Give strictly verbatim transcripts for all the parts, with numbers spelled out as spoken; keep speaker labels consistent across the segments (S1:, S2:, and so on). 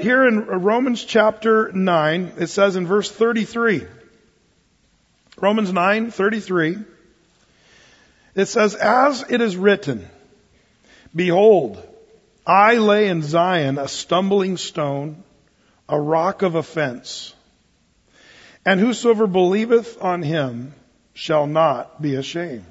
S1: here in Romans chapter nine, it says in verse thirty-three, Romans nine thirty-three, it says, as it is written, behold, I lay in Zion a stumbling stone, a rock of offense, and whosoever believeth on him shall not be ashamed.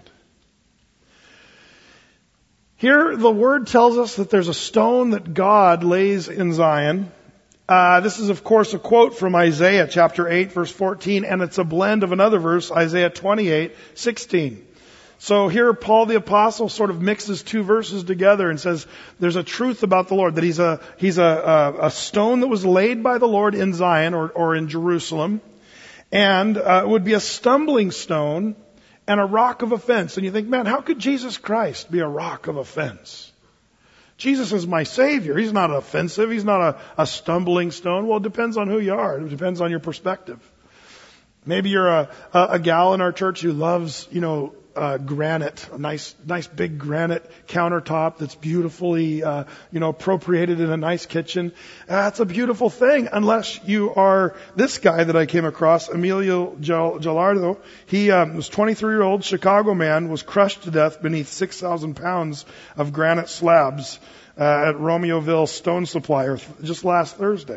S1: Here the word tells us that there's a stone that God lays in Zion. Uh, this is of course a quote from Isaiah chapter eight verse fourteen, and it's a blend of another verse, Isaiah twenty-eight sixteen. So here Paul the Apostle sort of mixes two verses together and says there's a truth about the Lord, that he's a he's a, a, a stone that was laid by the Lord in Zion or, or in Jerusalem, and uh, it would be a stumbling stone and a rock of offense. And you think, man, how could Jesus Christ be a rock of offense? Jesus is my Savior. He's not offensive. He's not a, a stumbling stone. Well, it depends on who you are. It depends on your perspective. Maybe you're a, a, a gal in our church who loves, you know, uh, granite, a nice, nice big granite countertop that's beautifully, uh, you know, appropriated in a nice kitchen. That's a beautiful thing, unless you are this guy that I came across, Emilio Gallardo. He um, was a twenty-three-year-old Chicago man, was crushed to death beneath six thousand pounds of granite slabs uh, at Romeoville Stone Supplier just last Thursday.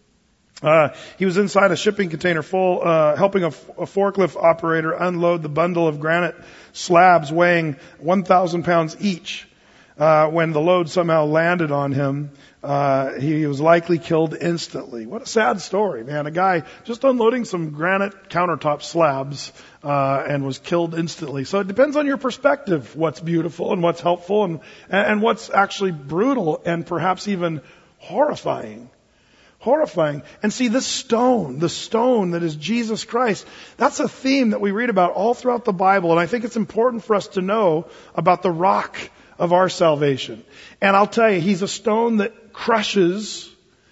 S1: Uh, he was inside a shipping container full, uh, helping a, a forklift operator unload the bundle of granite slabs weighing one thousand pounds each. Uh, when the load somehow landed on him, uh, he was likely killed instantly. What a sad story, man. A guy just unloading some granite countertop slabs, uh, and was killed instantly. So it depends on your perspective, what's beautiful and what's helpful and, and what's actually brutal and perhaps even horrifying. Horrifying. And see, this stone, the stone that is Jesus Christ, that's a theme that we read about all throughout the Bible. And I think it's important for us to know about the rock of our salvation. And I'll tell you, he's a stone that crushes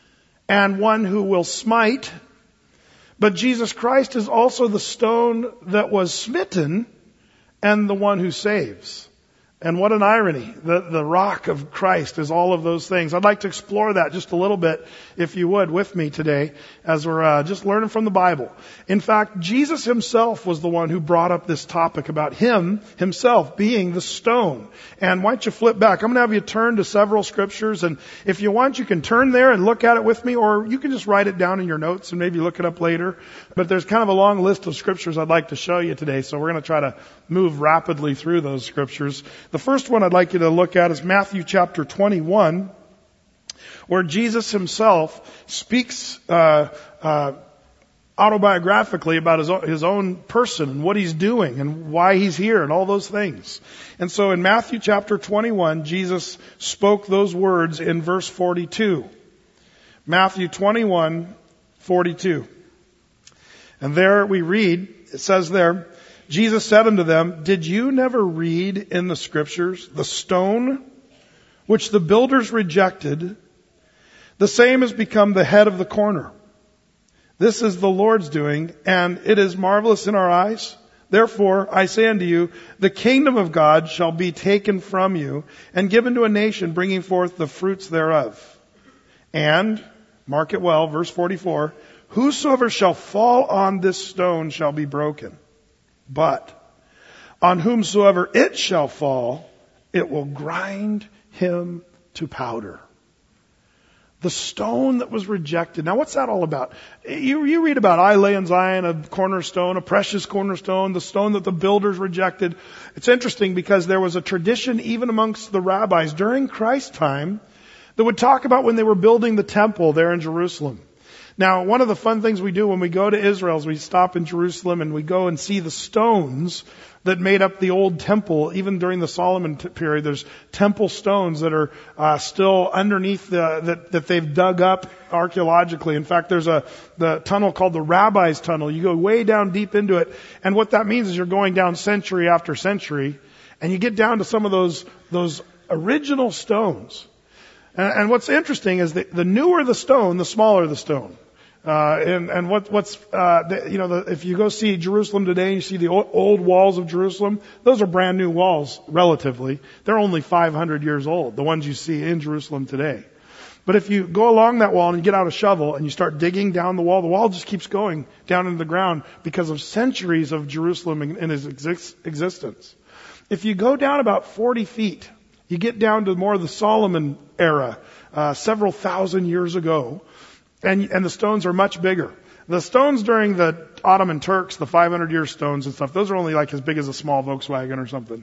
S1: and one who will smite. But Jesus Christ is also the stone that was smitten and the one who saves. And what an irony. The, the rock of Christ is all of those things. I'd like to explore that just a little bit, if you would, with me today, as we're uh, just learning from the Bible. In fact, Jesus himself was the one who brought up this topic about him, himself, being the stone. And why don't you flip back? I'm going to have you turn to several scriptures, and if you want, you can turn there and look at it with me, or you can just write it down in your notes and maybe look it up later. But there's kind of a long list of scriptures I'd like to show you today, so we're going to try to move rapidly through those scriptures. The first one I'd like you to look at is Matthew chapter twenty-one, where Jesus himself speaks uh, uh, autobiographically about his own, his own person and what he's doing and why he's here and all those things. And so in Matthew chapter twenty-one, Jesus spoke those words in verse forty-two. Matthew twenty-one, forty-two. And there we read, it says there, Jesus said unto them, did you never read in the scriptures, the stone which the builders rejected, the same has become the head of the corner. This is the Lord's doing, and it is marvelous in our eyes. Therefore, I say unto you, the kingdom of God shall be taken from you and given to a nation, bringing forth the fruits thereof. And, mark it well, verse forty-four, whosoever shall fall on this stone shall be broken. But on whomsoever it shall fall, it will grind him to powder. The stone that was rejected. Now what's that all about? You, you read about I lay in Zion a cornerstone, a precious cornerstone, the stone that the builders rejected. It's interesting because there was a tradition even amongst the rabbis during Christ's time that would talk about when they were building the temple there in Jerusalem. Now, one of the fun things we do when we go to Israel is we stop in Jerusalem and we go and see the stones that made up the old temple. Even during the Solomon t- period, there's temple stones that are uh, still underneath the, that, that they've dug up archaeologically. In fact, there's a the tunnel called the Rabbi's Tunnel. You go way down deep into it, and what that means is you're going down century after century, and you get down to some of those those original stones. And, and what's interesting is that the newer the stone, the smaller the stone. Uh, and, and what, what's, uh, the, you know, the, if you go see Jerusalem today and you see the old, old walls of Jerusalem, those are brand new walls, relatively. They're only five hundred years old, the ones you see in Jerusalem today. But if you go along that wall and you get out a shovel and you start digging down the wall, the wall just keeps going down into the ground because of centuries of Jerusalem in, in its exist, existence. If you go down about forty feet, you get down to more of the Solomon era, uh, several thousand years ago, and, and the stones are much bigger. The stones during the Ottoman Turks, the five hundred year stones and stuff, those are only like as big as a small Volkswagen or something.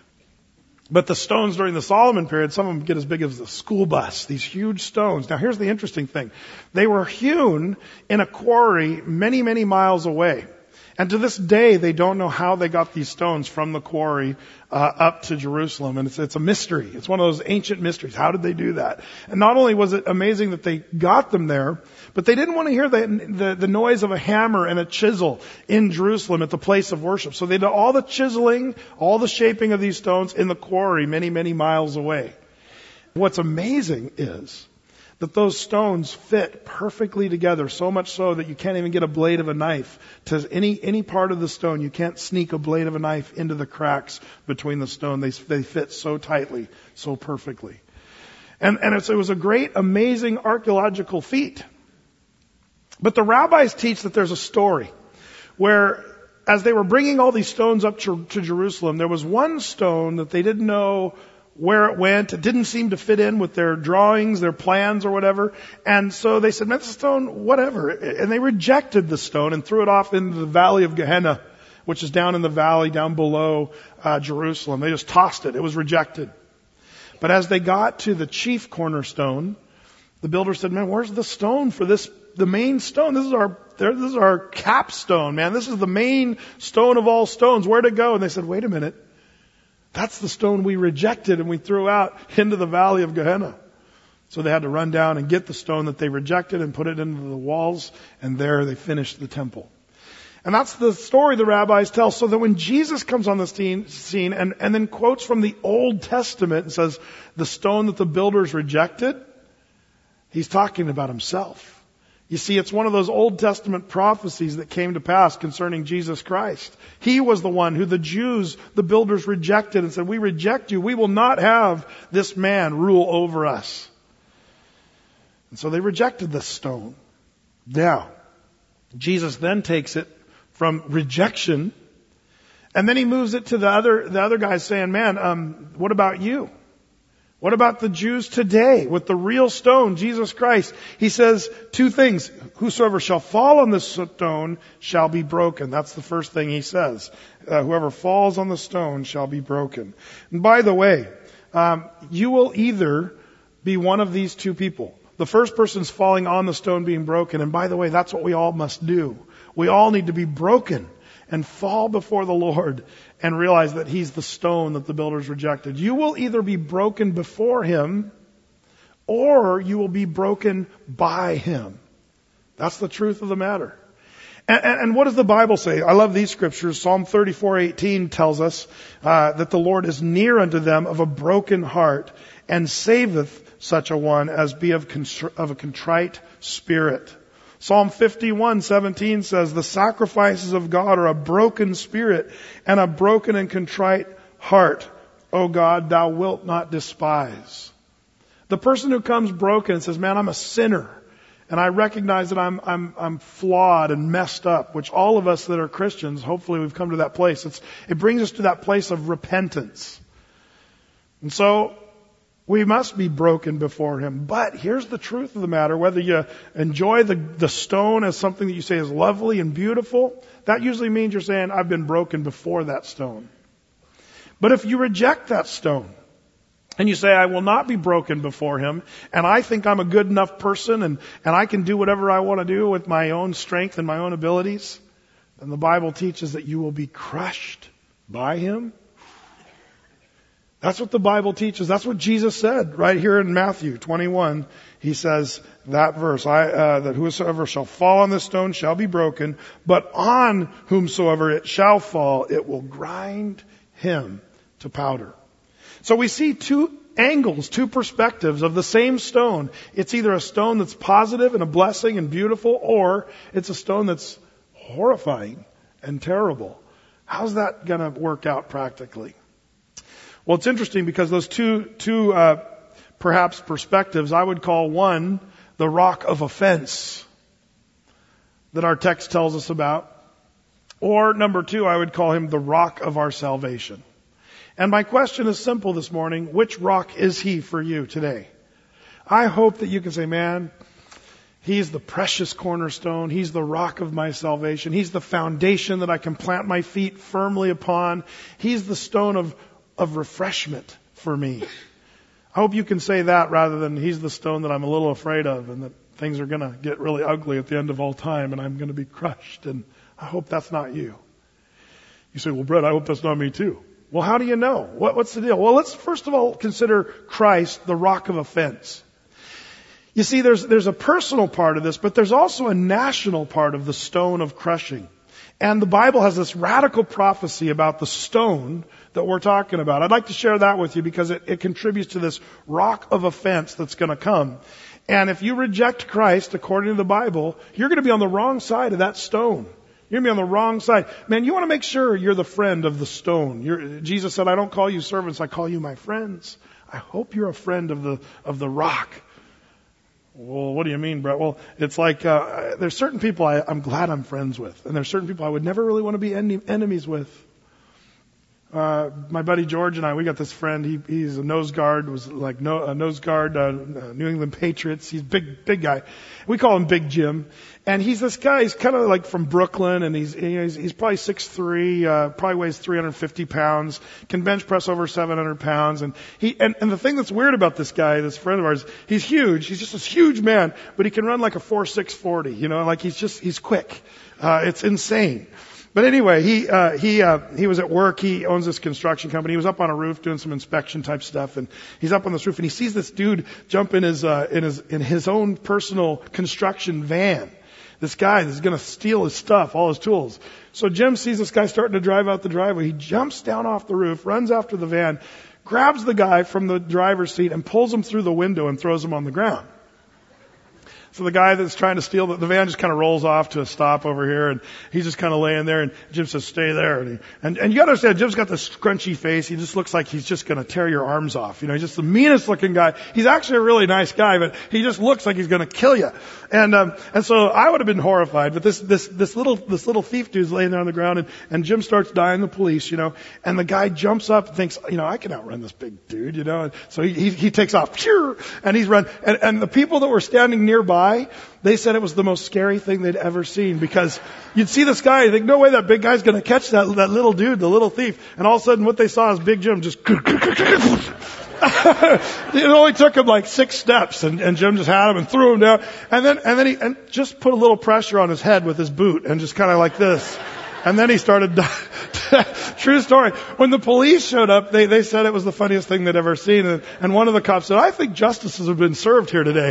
S1: But the stones during the Solomon period, some of them get as big as a school bus, these huge stones. Now here's the interesting thing. They were hewn in a quarry many, many miles away. And to this day, they don't know how they got these stones from the quarry uh, up to Jerusalem. And it's, it's a mystery. It's one of those ancient mysteries. How did they do that? And not only was it amazing that they got them there, but they didn't want to hear the, the, the noise of a hammer and a chisel in Jerusalem at the place of worship. So they did all the chiseling, all the shaping of these stones in the quarry many, many miles away. What's amazing is that those stones fit perfectly together, so much so that you can't even get a blade of a knife to any any part of the stone. You can't sneak a blade of a knife into the cracks between the stone. They they fit so tightly, so perfectly. And and it's, it was a great, amazing archaeological feat. But the rabbis teach that there's a story where, as they were bringing all these stones up to, to Jerusalem, there was one stone that they didn't know where it went. It didn't seem to fit in with their drawings, their plans or whatever. And so they said, man, this stone, whatever. And they rejected the stone and threw it off into the valley of Gehenna, which is down in the valley, down below uh, Jerusalem. They just tossed it. It was rejected. But as they got to the chief cornerstone, the builder said, man, where's the stone for this, the main stone? This is our, this is our capstone, man. This is the main stone of all stones. Where'd it go? And they said, wait a minute. That's the stone we rejected and we threw out into the valley of Gehenna. So they had to run down and get the stone that they rejected and put it into the walls, and there they finished the temple. And that's the story the rabbis tell, so that when Jesus comes on the scene and, and then quotes from the Old Testament and says, the stone that the builders rejected, he's talking about himself. You see, it's one of those Old Testament prophecies that came to pass concerning Jesus Christ. He was the one who the Jews, the builders, rejected and said, we reject you. We will not have this man rule over us. And so they rejected this stone. Now, Jesus then takes it from rejection, and then he moves it to the other, the other guys saying, man, um, what about you? What about the Jews today with the real stone, Jesus Christ? He says two things. Whosoever shall fall on this stone shall be broken. That's the first thing he says. Uh, whoever falls on the stone shall be broken. And by the way, um, you will either be one of these two people. The first person's falling on the stone being broken. And by the way, that's what we all must do. We all need to be broken and fall before the Lord and realize that He's the stone that the builders rejected. You will either be broken before Him or you will be broken by Him. That's the truth of the matter. And, and, and what does the Bible say? I love these scriptures. Psalm thirty-four eighteen tells us uh, that the Lord is near unto them of a broken heart and saveth such a one as be of, contr- of a contrite spirit. Psalm fifty-one seventeen says, the sacrifices of God are a broken spirit and a broken and contrite heart. O God, thou wilt not despise. The person who comes broken and says, man, I'm a sinner and I recognize that I'm, I'm, I'm flawed and messed up, which all of us that are Christians, hopefully we've come to that place. It's, it brings us to that place of repentance. And so, we must be broken before Him. But here's the truth of the matter. Whether you enjoy the, the stone as something that you say is lovely and beautiful, that usually means you're saying, I've been broken before that stone. But if you reject that stone, and you say, I will not be broken before Him, and I think I'm a good enough person, and, and I can do whatever I want to do with my own strength and my own abilities, then the Bible teaches that you will be crushed by Him. That's what the Bible teaches. That's what Jesus said right here in Matthew twenty-one. He says that verse, I, uh, that whosoever shall fall on this stone shall be broken, but on whomsoever it shall fall, it will grind him to powder. So we see two angles, two perspectives of the same stone. It's either a stone that's positive and a blessing and beautiful, or it's a stone that's horrifying and terrible. How's that going to work out practically? Well, it's interesting because those two two uh, perhaps perspectives, I would call one the rock of offense that our text tells us about. Or number two, I would call him the rock of our salvation. And my question is simple this morning. Which rock is he for you today? I hope that you can say, man, he's the precious cornerstone. He's the rock of my salvation. He's the foundation that I can plant my feet firmly upon. He's the stone of, of refreshment for me. I hope you can say that rather than he's the stone that I'm a little afraid of and that things are going to get really ugly at the end of all time and I'm going to be crushed. And I hope that's not you. You say, well, Brett, I hope that's not me too. Well, how do you know? What, what's the deal? Well, let's first of all consider Christ the rock of offense. You see, there's, there's a personal part of this, but there's also a national part of the stone of crushing. And the Bible has this radical prophecy about the stone that we're talking about. I'd like to share that with you because it, it contributes to this rock of offense that's going to come. And if you reject Christ according to the Bible, you're going to be on the wrong side of that stone. You're going to be on the wrong side. Man, you want to make sure you're the friend of the stone. You're, Jesus said, I don't call you servants, I call you my friends. I hope you're a friend of the, of the rock. Well, what do you mean, Brett? Well, it's like, uh, there's certain people I, I'm glad I'm friends with. And there's certain people I would never really want to be en- enemies with. Uh, my buddy George and I, we got this friend. He, he's a nose guard, was like no, a nose guard, uh, New England Patriots. He's big, big guy. We call him Big Jim. And he's this guy, he's kind of like from Brooklyn and he's, he's, he's probably six three, uh, probably weighs three hundred fifty pounds, can bench press over seven hundred pounds. And he, and, and the thing that's weird about this guy, this friend of ours, he's huge. He's just this huge man, but he can run like a four six forty, you know, like he's just, he's quick. Uh, it's insane. But anyway, he, uh, he, uh, he was at work. He owns this construction company. He was up on a roof doing some inspection type stuff. And he's up on this roof and he sees this dude jump in his, uh, in his, in his own personal construction van. This guy is going to steal his stuff, all his tools. So Jim sees this guy starting to drive out the driveway. He jumps down off the roof, runs after the van, grabs the guy from the driver's seat and pulls him through the window and throws him on the ground. So the guy that's trying to steal the, the van just kind of rolls off to a stop over here, and he's just kind of laying there, and Jim says, stay there. And, he, and, and you gotta understand, Jim's got this scrunchy face. He just looks like he's just gonna tear your arms off. You know, he's just the meanest looking guy. He's actually a really nice guy, but he just looks like he's gonna kill you. And, um, and so I would have been horrified, but this, this, this little, this little thief dude's laying there on the ground, and, and Jim starts dying the police, you know, and the guy jumps up and thinks, you know, I can outrun this big dude, you know, and so he, he, he takes off, and he's run, and, and the people that were standing nearby, they said it was the most scary thing they'd ever seen because you'd see this guy, you think, no way that big guy's going to catch that, that little dude, the little thief. And all of a sudden what they saw is Big Jim just, it only took him like six steps and, and Jim just had him and threw him down. And then, and then he and just put a little pressure on his head with his boot and just kind of like this. And then he started, true story. When the police showed up, they, they said it was the funniest thing they'd ever seen. And, and one of the cops said, I think justices have been served here today.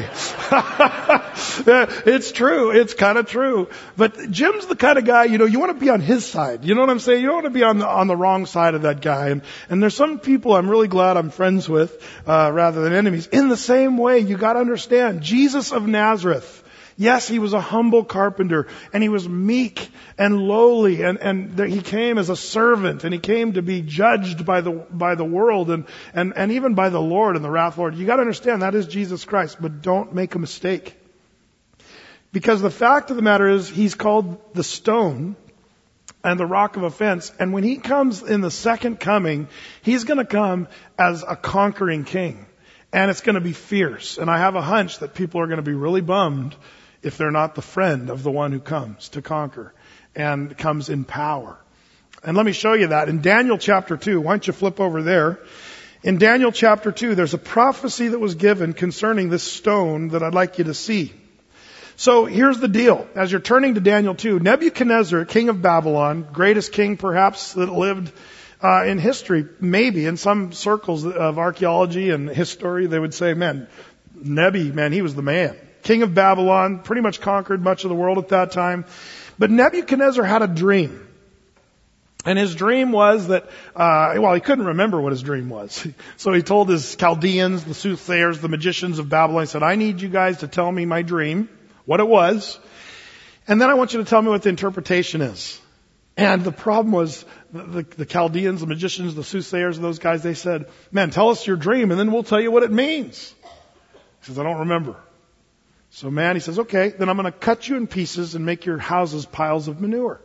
S1: It's true. It's kind of true. But Jim's the kind of guy, you know, you want to be on his side. You know what I'm saying? You don't want to be on the, on the wrong side of that guy. And, and there's some people I'm really glad I'm friends with, uh, rather than enemies. In the same way, you got to understand, Jesus of Nazareth, yes, he was a humble carpenter, and he was meek and lowly, and, and he came as a servant, and he came to be judged by the by the world, and, and, and even by the Lord and the wrath of the Lord. You got to understand that is Jesus Christ, but don't make a mistake. Because the fact of the matter is, he's called the stone and the rock of offense, and when he comes in the second coming, he's going to come as a conquering king, and it's going to be fierce. And I have a hunch that people are going to be really bummed if they're not the friend of the one who comes to conquer and comes in power. And let me show you that. In Daniel chapter two, why don't you flip over there? In Daniel chapter two, there's a prophecy that was given concerning this stone that I'd like you to see. So here's the deal. As you're turning to Daniel two, Nebuchadnezzar, king of Babylon, greatest king perhaps that lived uh, in history, maybe in some circles of archaeology and history, they would say, man, Nebi, man, he was the man. King of Babylon, pretty much conquered much of the world at that time. But Nebuchadnezzar had a dream. And his dream was that, uh, well, he couldn't remember what his dream was. So he told his Chaldeans, the soothsayers, the magicians of Babylon, he said, I need you guys to tell me my dream, what it was. And then I want you to tell me what the interpretation is. And the problem was the, the, the Chaldeans, the magicians, the soothsayers, those guys, they said, man, tell us your dream and then we'll tell you what it means. He says, I don't remember. So man, he says, okay, then I'm going to cut you in pieces and make your houses piles of manure.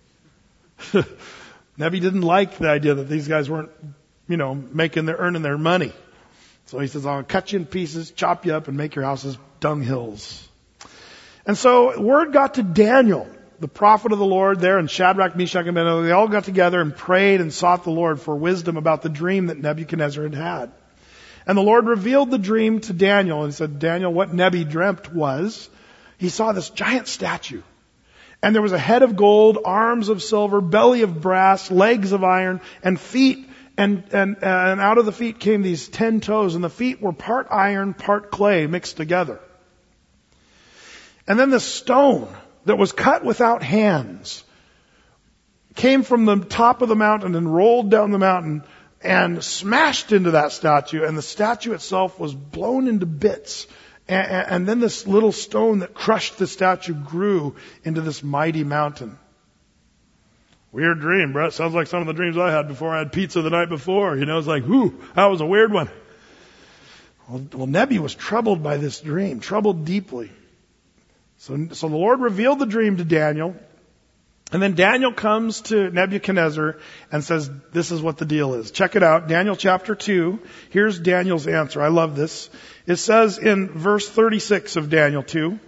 S1: Nebi didn't like the idea that these guys weren't, you know, making their, earning their money. So he says, I'll cut you in pieces, chop you up, and make your houses dunghills. And so word got to Daniel, the prophet of the Lord there, and Shadrach, Meshach, and Abednego. They all got together and prayed and sought the Lord for wisdom about the dream that Nebuchadnezzar had had. And the Lord revealed the dream to Daniel and said, Daniel, what Nebi dreamt was, he saw this giant statue. And there was a head of gold, arms of silver, belly of brass, legs of iron, and feet. And, and, and out of the feet came these ten toes, and the feet were part iron, part clay mixed together. And then the stone that was cut without hands came from the top of the mountain and rolled down the mountain and smashed into that statue, and the statue itself was blown into bits. And, and then this little stone that crushed the statue grew into this mighty mountain. Weird dream, Brett. Sounds like some of the dreams I had before I had pizza the night before. You know, it's like, whew, that was a weird one. Well, well Nebi was troubled by this dream, troubled deeply. So, so the Lord revealed the dream to Daniel. And then Daniel comes to Nebuchadnezzar and says, this is what the deal is. Check it out. Daniel chapter two. Here's Daniel's answer. I love this. It says in verse thirty-six of Daniel two,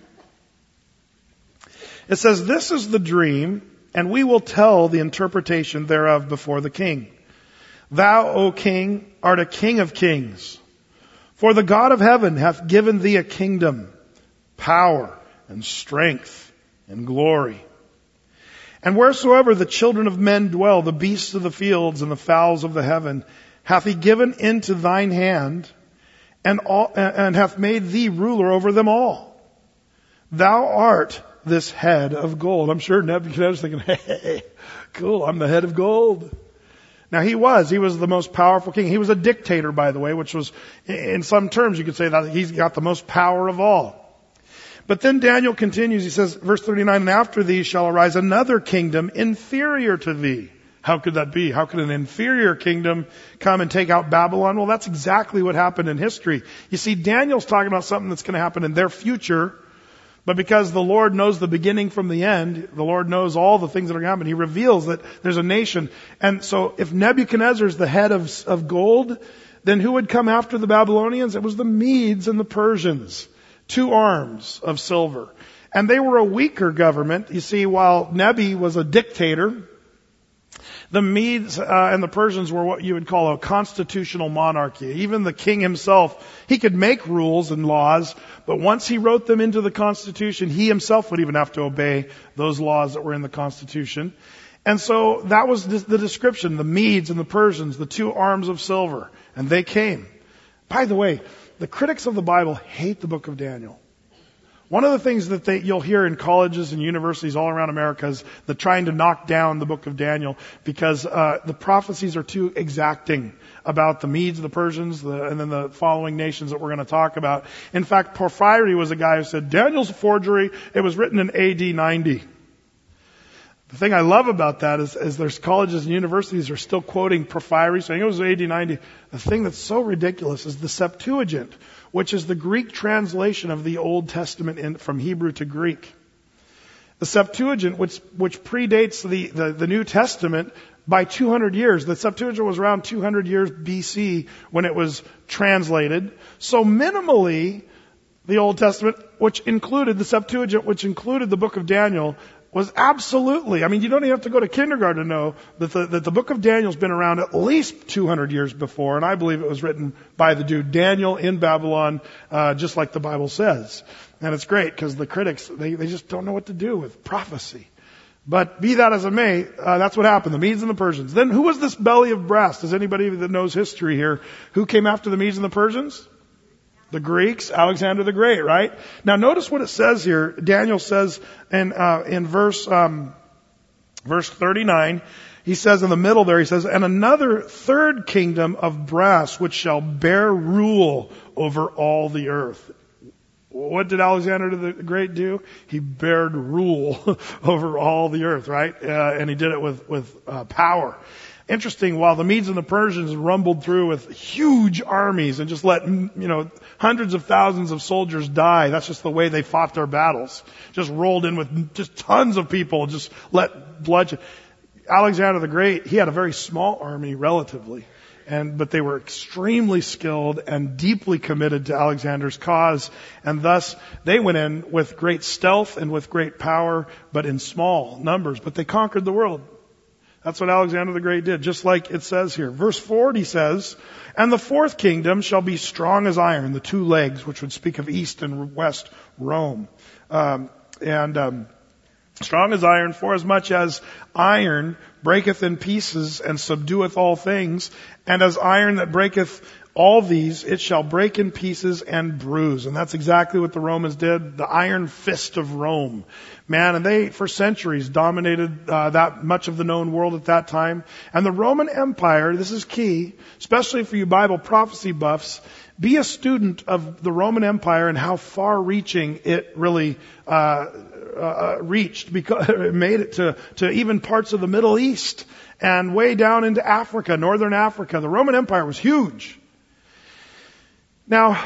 S1: it says, this is the dream, and we will tell the interpretation thereof before the king. Thou, O king, art a king of kings. For the God of heaven hath given thee a kingdom, power, and strength, and glory. And wheresoever the children of men dwell, the beasts of the fields and the fowls of the heaven, hath he given into thine hand, and, all, and hath made thee ruler over them all. Thou art this head of gold. I'm sure Nebuchadnezzar's thinking, hey, cool, I'm the head of gold. Now he was, he was the most powerful king. He was a dictator, by the way, which was, in some terms you could say that he's got the most power of all. But then Daniel continues, he says, verse thirty-nine, and after thee shall arise another kingdom inferior to thee. How could that be? How could an inferior kingdom come and take out Babylon? Well, that's exactly what happened in history. You see, Daniel's talking about something that's going to happen in their future, but because the Lord knows the beginning from the end, the Lord knows all the things that are going to happen, he reveals that there's a nation. And so if Nebuchadnezzar's the head of, of gold, then who would come after the Babylonians? It was the Medes and the Persians. Two arms of silver. And they were a weaker government. You see, while Nebi was a dictator, the Medes uh, and the Persians were what you would call a constitutional monarchy. Even the king himself, he could make rules and laws, but once he wrote them into the Constitution, he himself would even have to obey those laws that were in the Constitution. And so that was the description, the Medes and the Persians, the two arms of silver. And they came. By the way, the critics of the Bible hate the book of Daniel. One of the things that they, you'll hear in colleges and universities all around America is the trying to knock down the book of Daniel because uh, the prophecies are too exacting about the Medes, the Persians, the, and then the following nations that we're going to talk about. In fact, Porphyry was a guy who said, Daniel's a forgery. It was written in A D ninety. The thing I love about that is, is there's colleges and universities are still quoting Porphyry, saying it was A D ninety. The thing that's so ridiculous is the Septuagint, which is the Greek translation of the Old Testament in, from Hebrew to Greek. The Septuagint, which, which predates the, the, the New Testament by two hundred years. The Septuagint was around two hundred years B C when it was translated. So minimally, the Old Testament, which included the Septuagint, which included the book of Daniel, was absolutely, I mean, you don't even have to go to kindergarten to know that the, that the book of Daniel's been around at least two hundred years before, and I believe it was written by the dude Daniel in Babylon, uh, just like the Bible says. And it's great because the critics, they, they just don't know what to do with prophecy. But be that as it may, uh, that's what happened, the Medes and the Persians. Then who was this belly of brass? Does anybody that knows history here, who came after the Medes and the Persians? The Greeks, Alexander the Great, right? Now notice what it says here. Daniel says in, uh, in verse, um, verse thirty-nine, he says in the middle there, he says, and another third kingdom of brass which shall bear rule over all the earth. What did Alexander the Great do? He bared rule over all the earth, right? Uh, and he did it with, with uh, power. Interesting, while the Medes and the Persians rumbled through with huge armies and just let, you know, hundreds of thousands of soldiers die. That's just the way they fought their battles. Just rolled in with just tons of people, just let bloodshed. Alexander the Great, he had a very small army relatively. And, but they were extremely skilled and deeply committed to Alexander's cause. And thus, they went in with great stealth and with great power, but in small numbers. But they conquered the world. That's what Alexander the Great did, just like it says here. Verse forty says, and the fourth kingdom shall be strong as iron, the two legs, which would speak of east and west Rome. Um, and um, strong as iron, for as much as iron breaketh in pieces and subdueth all things, and as iron that breaketh all these, it shall break in pieces and bruise. And that's exactly what the Romans did. The iron fist of Rome. Man, and they, for centuries, dominated uh, that much of the known world at that time. And the Roman Empire, this is key, especially for you Bible prophecy buffs, be a student of the Roman Empire and how far-reaching it really uh, uh reached, because it made it to, to even parts of the Middle East and way down into Africa, northern Africa. The Roman Empire was huge. Now,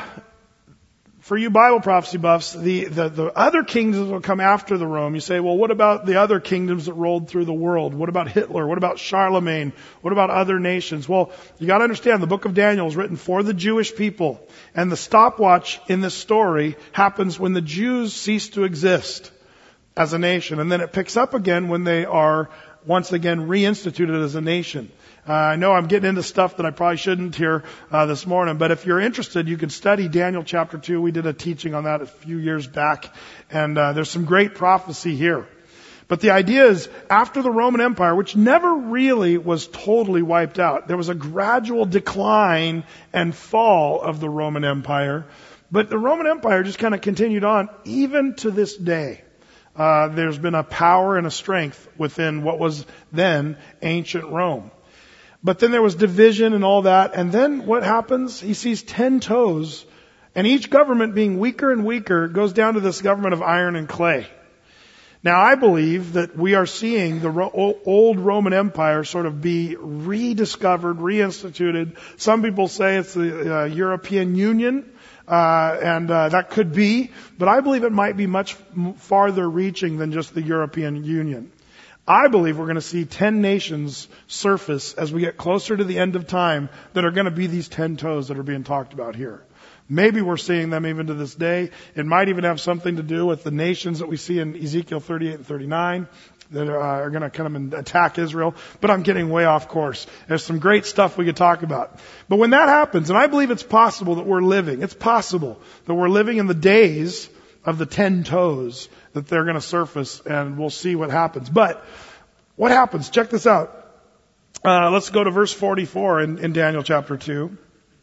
S1: for you Bible prophecy buffs, the, the, the other kingdoms will come after the Rome. You say, well, what about the other kingdoms that rolled through the world? What about Hitler? What about Charlemagne? What about other nations? Well, you got to understand, the book of Daniel is written for the Jewish people. And the stopwatch in this story happens when the Jews cease to exist as a nation. And then it picks up again when they are once again reinstituted as a nation. Uh, I know I'm getting into stuff that I probably shouldn't here uh, this morning, but if you're interested, you can study Daniel chapter two. We did a teaching on that a few years back, and uh, there's some great prophecy here. But the idea is, after the Roman Empire, which never really was totally wiped out, there was a gradual decline and fall of the Roman Empire, but the Roman Empire just kind of continued on, even to this day. Uh, there's been a power and a strength within what was then ancient Rome. But then there was division and all that. And then what happens? He sees ten toes, and each government being weaker and weaker goes down to this government of iron and clay. Now, I believe that we are seeing the ro- old Roman Empire sort of be rediscovered, reinstituted. Some people say it's the uh, European Union, uh, and uh, that could be. But I believe it might be much farther reaching than just the European Union. I believe we're going to see ten nations surface as we get closer to the end of time that are going to be these ten toes that are being talked about here. Maybe we're seeing them even to this day. It might even have something to do with the nations that we see in Ezekiel thirty-eight and thirty-nine that are, uh, are going to come and attack Israel. But I'm getting way off course. There's some great stuff we could talk about. But when that happens, and I believe it's possible that we're living, it's possible that we're living in the days of the ten toes, that they're going to surface, and we'll see what happens. But what happens? Check this out. Uh, let's go to verse forty-four in, in Daniel chapter two.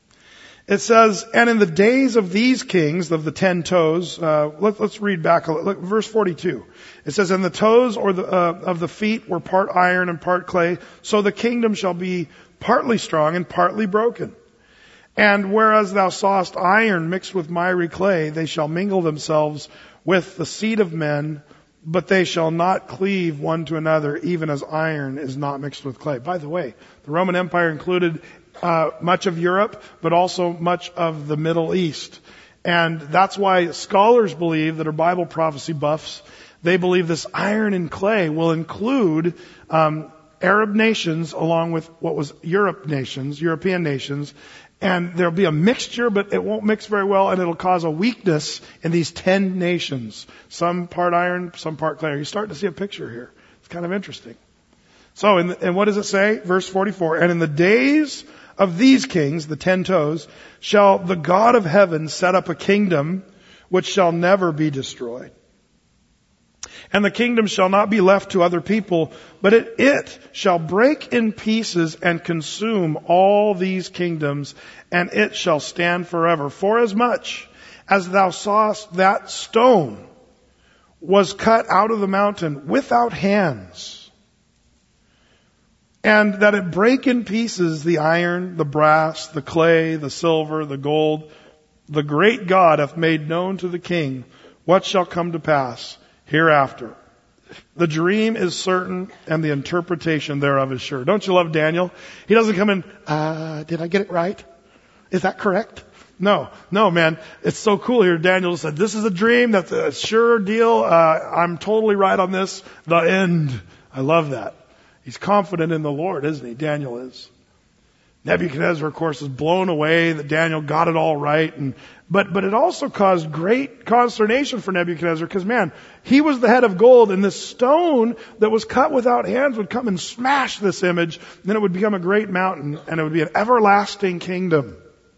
S1: It says, and in the days of these kings, of the ten toes, uh, let, let's read back a little. Verse forty-two. It says, and the toes or the, uh, of the feet were part iron and part clay, so the kingdom shall be partly strong and partly broken. And whereas thou sawest iron mixed with miry clay, they shall mingle themselves with the seed of men, but they shall not cleave one to another, even as iron is not mixed with clay. By the way, the Roman Empire included uh, much of Europe, but also much of the Middle East. And that's why scholars believe, that are Bible prophecy buffs, they believe this iron and clay will include um, Arab nations along with what was Europe nations, European nations. And there'll be a mixture, but it won't mix very well, and it'll cause a weakness in these ten nations. Some part iron, some part clay. You're starting to see a picture here. It's kind of interesting. So, in the, and what does it say? Verse forty-four. And in the days of these kings, the ten toes, shall the God of heaven set up a kingdom which shall never be destroyed. And the kingdom shall not be left to other people, but it, it shall break in pieces and consume all these kingdoms, and it shall stand forever. Forasmuch as thou sawest that stone was cut out of the mountain without hands, and that it brake in pieces the iron, the brass, the clay, the silver, the gold, the great God hath made known to the king what shall come to pass hereafter. The dream is certain, and the interpretation thereof is sure. Don't you love Daniel? He doesn't come in, uh, did I get it right? Is that correct? No, no, man. It's so cool here. Daniel said, this is a dream. That's a sure deal. Uh, I'm totally right on this. The end. I love that. He's confident in the Lord, isn't he? Daniel is. Nebuchadnezzar, of course, is blown away that Daniel got it all right. And, but, but it also caused great consternation for Nebuchadnezzar because, man, he was the head of gold, and this stone that was cut without hands would come and smash this image. And then it would become a great mountain, and it would be an everlasting kingdom.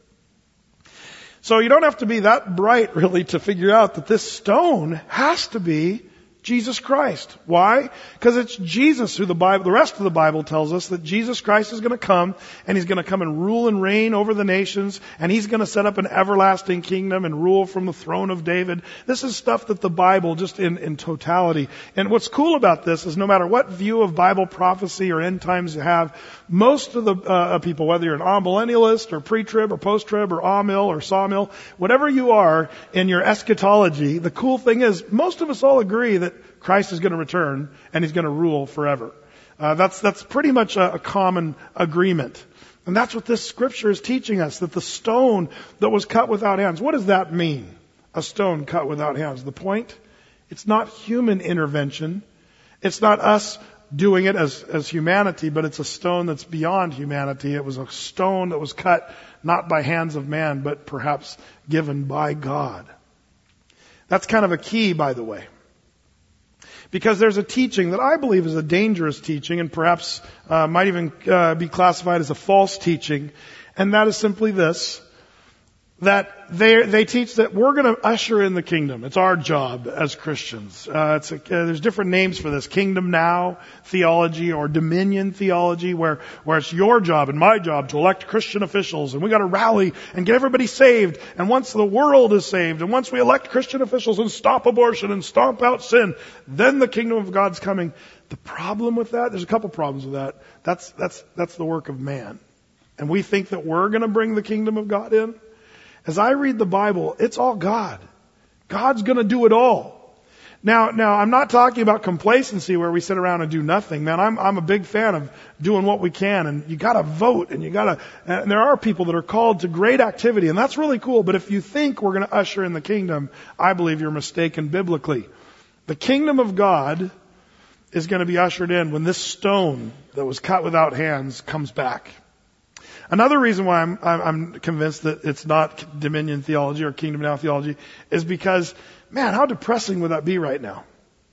S1: So you don't have to be that bright, really, to figure out that this stone has to be Jesus Christ. Why? Because it's Jesus who the Bible, the rest of the Bible tells us that Jesus Christ is going to come, and He's going to come and rule and reign over the nations, and He's going to set up an everlasting kingdom and rule from the throne of David. This is stuff that the Bible, just in, in totality. And what's cool about this is no matter what view of Bible prophecy or end times you have, most of the uh, people, whether you're an amillennialist or pre-trib or post-trib or amill or sawmill, whatever you are in your eschatology, the cool thing is most of us all agree that Christ is going to return and He's going to rule forever. Uh, that's that's pretty much a, a common agreement. And that's what this scripture is teaching us, that the stone that was cut without hands. What does that mean? A stone cut without hands. The point? It's not human intervention. It's not us doing it as, as humanity, but it's a stone that's beyond humanity. It was a stone that was cut not by hands of man, but perhaps given by God. That's kind of a key, by the way. Because there's a teaching that I believe is a dangerous teaching and perhaps uh, might even uh, be classified as a false teaching. And that is simply this, that they they teach that we're going to usher in the kingdom. It's our job as Christians. Uh, it's a, uh, there's different names for this. Kingdom now theology or dominion theology, where, where it's your job and my job to elect Christian officials, and we got to rally and get everybody saved. And once the world is saved, and once we elect Christian officials and stop abortion and stomp out sin, then the kingdom of God's coming. The problem with that, there's a couple problems with that. That's that's that's the work of man, and we think that we're going to bring the kingdom of God in. As I read the Bible, it's all God. God's going to do it all. Now, now I'm not talking about complacency where we sit around and do nothing. Man, I'm I'm a big fan of doing what we can, and you got to vote, and you got to. And there are people that are called to great activity, and that's really cool. But if you think we're going to usher in the kingdom, I believe you're mistaken biblically. The kingdom of God is going to be ushered in when this stone that was cut without hands comes back. Another reason why I'm, I'm convinced that it's not dominion theology or kingdom now theology is because, man, how depressing would that be right now?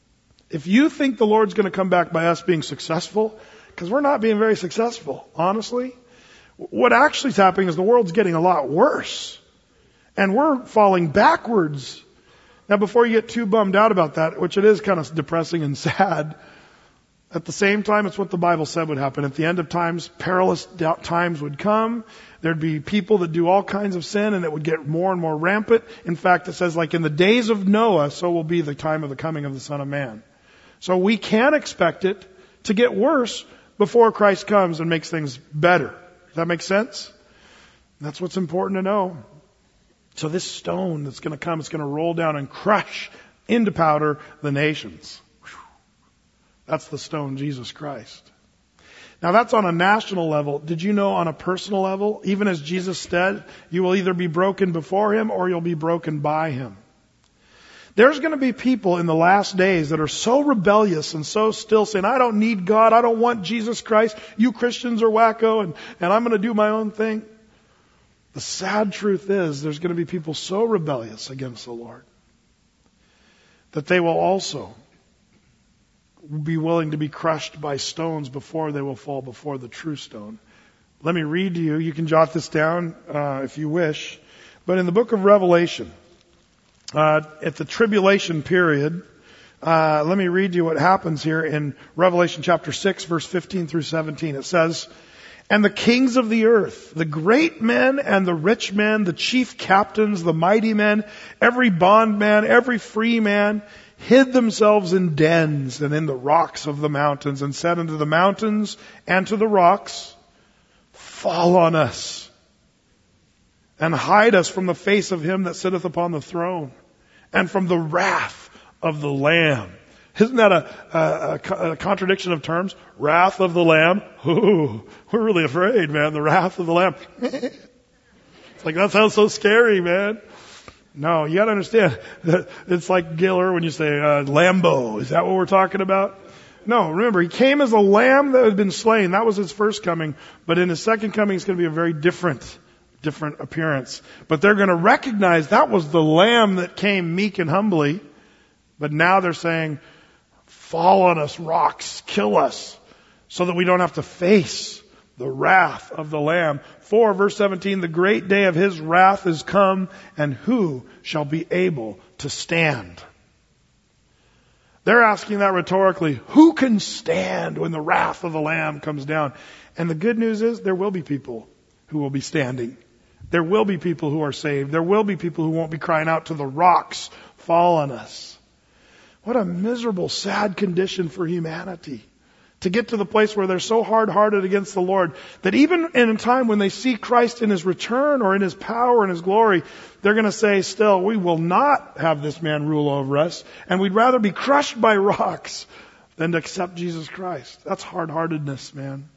S1: If you think the Lord's going to come back by us being successful, because we're not being very successful, honestly, what actually is happening is the world's getting a lot worse. And we're falling backwards. Now, before you get too bummed out about that, which it is kind of depressing and sad, at the same time, it's what the Bible said would happen. At the end of times, perilous times would come. There'd be people that do all kinds of sin, and it would get more and more rampant. In fact, it says, like in the days of Noah, so will be the time of the coming of the Son of Man. So we can expect it to get worse before Christ comes and makes things better. Does that make sense? That's what's important to know. So this stone that's going to come, it's going to roll down and crush into powder the nations. That's the stone, Jesus Christ. Now that's on a national level. Did you know on a personal level, even as Jesus said, you will either be broken before Him or you'll be broken by Him. There's going to be people in the last days that are so rebellious and so still saying, I don't need God, I don't want Jesus Christ, you Christians are wacko, and, and I'm going to do my own thing. The sad truth is there's going to be people so rebellious against the Lord that they will also be willing to be crushed by stones before they will fall before the true stone. Let me read to you. You can jot this down uh, if you wish. But in the book of Revelation, uh, at the tribulation period, uh, let me read to you what happens here in Revelation chapter six, verse fifteen through seventeen. It says, And the kings of the earth, the great men and the rich men, the chief captains, the mighty men, every bondman, every free man, hid themselves in dens and in the rocks of the mountains, and said unto the mountains and to the rocks, Fall on us, and hide us from the face of him that sitteth upon the throne, and from the wrath of the Lamb. Isn't that a, a, a contradiction of terms? Wrath of the Lamb. Ooh, we're really afraid, man. The wrath of the Lamb. It's like, that sounds so scary, man. No, you gotta understand. It's like Giller when you say, uh, Lambo. Is that what we're talking about? No, remember, he came as a lamb that had been slain. That was his first coming. But in his second coming, it's going to be a very different, different appearance. But they're going to recognize that was the lamb that came meek and humbly. But now they're saying, fall on us, rocks, kill us, so that we don't have to face the wrath of the Lamb. For, verse seventeen, the great day of his wrath is come, and who shall be able to stand? They're asking that rhetorically. Who can stand when the wrath of the Lamb comes down? And the good news is there will be people who will be standing. There will be people who are saved. There will be people who won't be crying out to the rocks, fall on us. What a miserable, sad condition for humanity. To get to the place where they're so hard-hearted against the Lord that even in a time when they see Christ in his return or in his power and his glory, they're going to say still, we will not have this man rule over us, and we'd rather be crushed by rocks than to accept Jesus Christ. That's hard-heartedness, man.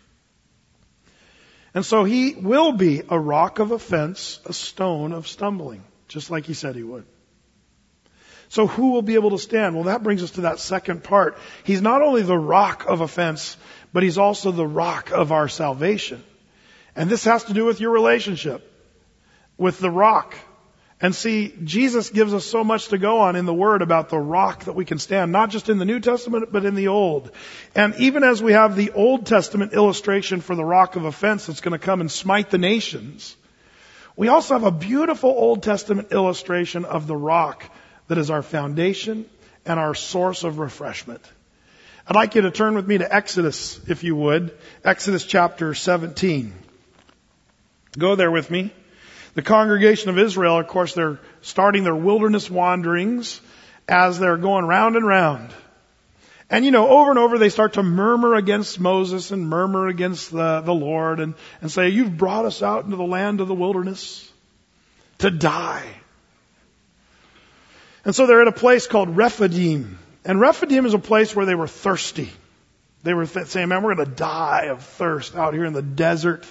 S1: And so he will be a rock of offense, a stone of stumbling, just like he said he would. So who will be able to stand? Well, that brings us to that second part. He's not only the rock of offense, but he's also the rock of our salvation. And this has to do with your relationship with the rock. And see, Jesus gives us so much to go on in the Word about the rock that we can stand, not just in the New Testament, but in the Old. And even as we have the Old Testament illustration for the rock of offense that's going to come and smite the nations, we also have a beautiful Old Testament illustration of the rock that is our foundation and our source of refreshment. I'd like you to turn with me to Exodus, if you would. Exodus chapter seventeen. Go there with me. The congregation of Israel, of course, they're starting their wilderness wanderings as they're going round and round. And, you know, over and over they start to murmur against Moses and murmur against the, the Lord and, and say, you've brought us out into the land of the wilderness to die. And so they're at a place called Rephidim. And Rephidim is a place where they were thirsty. They were th- saying, man, we're going to die of thirst out here in the desert.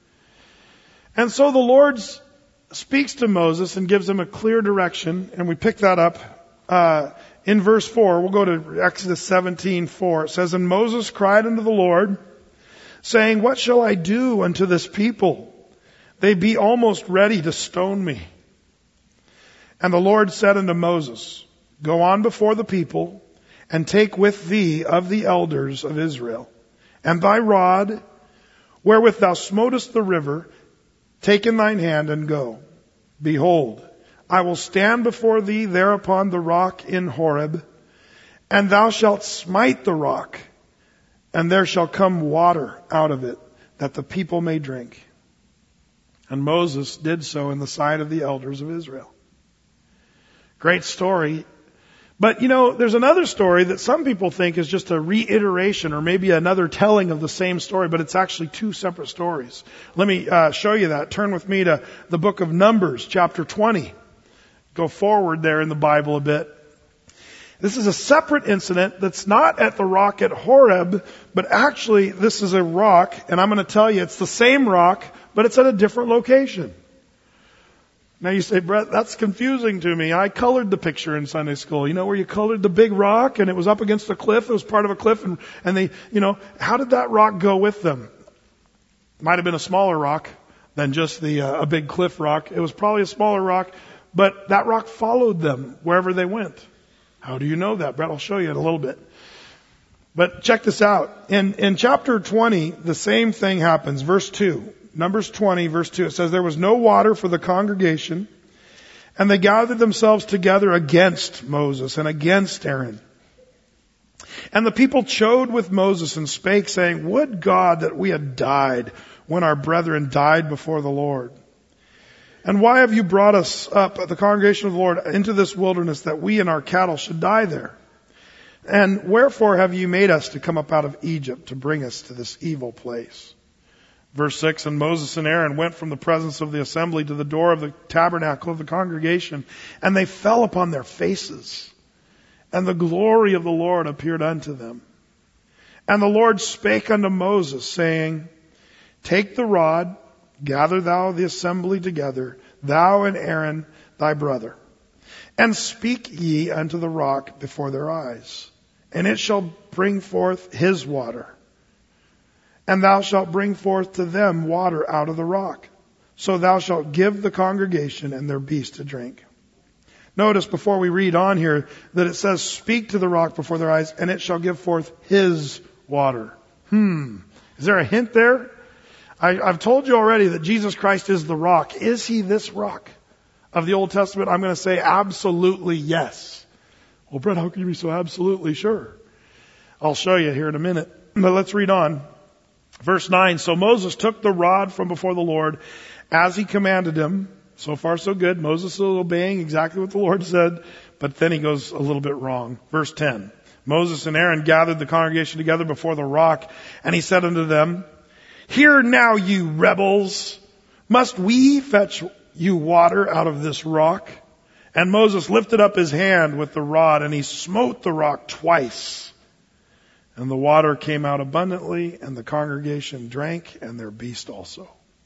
S1: And so the Lord speaks to Moses and gives him a clear direction. And we pick that up uh, in verse four. We'll go to Exodus seventeen four. It says, and Moses cried unto the Lord, saying, what shall I do unto this people? They be almost ready to stone me. And the Lord said unto Moses, go on before the people, and take with thee of the elders of Israel, and thy rod, wherewith thou smotest the river, take in thine hand, and go. Behold, I will stand before thee there upon the rock in Horeb, and thou shalt smite the rock, and there shall come water out of it, that the people may drink. And Moses did so in the sight of the elders of Israel. Great story. But, you know, there's another story that some people think is just a reiteration or maybe another telling of the same story, but it's actually two separate stories. Let me uh, show you that. Turn with me to the book of Numbers, chapter twenty. Go forward there in the Bible a bit. This is a separate incident that's not at the rock at Horeb, but actually this is a rock, and I'm going to tell you it's the same rock, but it's at a different location. Now you say, Brett, that's confusing to me. I colored the picture in Sunday school. You know, where you colored the big rock and it was up against a cliff. It was part of a cliff and, and they, you know, how did that rock go with them? Might have been a smaller rock than just the, uh, a big cliff rock. It was probably a smaller rock, but that rock followed them wherever they went. How do you know that, Brett? I'll show you in a little bit. But check this out. In, in chapter twenty, the same thing happens. Verse two. Numbers twenty, verse two, it says, there was no water for the congregation, and they gathered themselves together against Moses and against Aaron. And the people chode with Moses and spake, saying, would God that we had died when our brethren died before the Lord. And why have you brought us up, the congregation of the Lord, into this wilderness, that we and our cattle should die there? And wherefore have you made us to come up out of Egypt to bring us to this evil place? Verse six, and Moses and Aaron went from the presence of the assembly to the door of the tabernacle of the congregation, and they fell upon their faces, and the glory of the Lord appeared unto them. And the Lord spake unto Moses, saying, take the rod, gather thou the assembly together, thou and Aaron thy brother, and speak ye unto the rock before their eyes, and it shall bring forth his water. And thou shalt bring forth to them water out of the rock. So thou shalt give the congregation and their beasts to drink. Notice before we read on here that it says, speak to the rock before their eyes, and it shall give forth his water. Hmm. Is there a hint there? I, I've told you already that Jesus Christ is the rock. Is he this rock of the Old Testament? I'm going to say absolutely yes. Well, Brett, how can you be so absolutely sure? I'll show you here in a minute. But let's read on. Verse nine, so Moses took the rod from before the Lord as he commanded him. So far so good. Moses is obeying exactly what the Lord said, but then he goes a little bit wrong. Verse ten, Moses and Aaron gathered the congregation together before the rock, and he said unto them, hear now, you rebels, must we fetch you water out of this rock? And Moses lifted up his hand with the rod, and he smote the rock twice. And the water came out abundantly, and the congregation drank, and their beast also.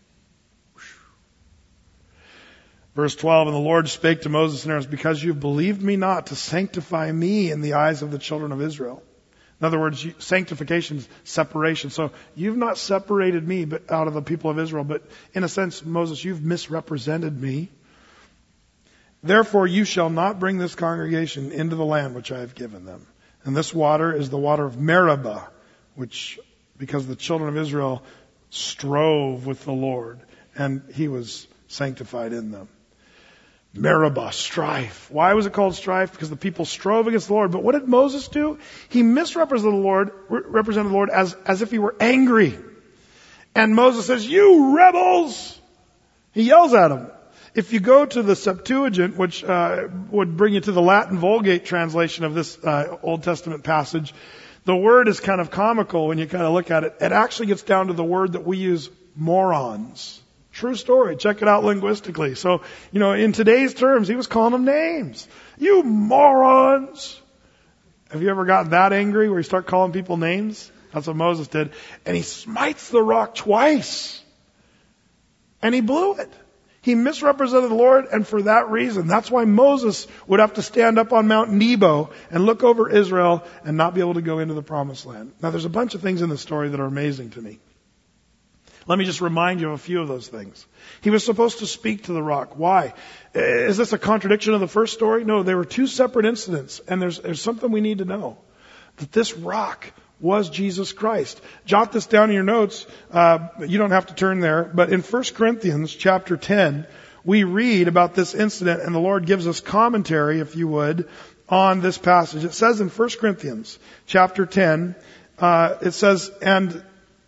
S1: Verse twelve, and the Lord spake to Moses and Aaron, because you have believed me not to sanctify me in the eyes of the children of Israel. In other words, sanctification is separation. So you've not separated me but out of the people of Israel, but in a sense, Moses, you've misrepresented me. Therefore you shall not bring this congregation into the land which I have given them. And this water is the water of Meribah, which, because the children of Israel strove with the Lord, and he was sanctified in them. Meribah, strife. Why was it called strife? Because the people strove against the Lord. But what did Moses do? He misrepresented the Lord, represented the Lord as, as if he were angry. And Moses says, you rebels! He yells at them. If you go to the Septuagint, which uh, would bring you to the Latin Vulgate translation of this uh, Old Testament passage, the word is kind of comical when you kind of look at it. It actually gets down to the word that we use, morons. True story. Check it out linguistically. So, you know, in today's terms, he was calling them names. You morons! Have you ever gotten that angry where you start calling people names? That's what Moses did. And he smites the rock twice. And he blew it. He misrepresented the Lord, and for that reason, that's why Moses would have to stand up on Mount Nebo and look over Israel and not be able to go into the promised land. Now, there's a bunch of things in the story that are amazing to me. Let me just remind you of a few of those things. He was supposed to speak to the rock. Why? Is this a contradiction of the first story? No, they were two separate incidents, and there's, there's something we need to know. That this rock was Jesus Christ. Jot this down in your notes. Uh, you don't have to turn there. But in First Corinthians chapter ten, we read about this incident, and the Lord gives us commentary, if you would, on this passage. It says in First Corinthians chapter ten, uh, it says, and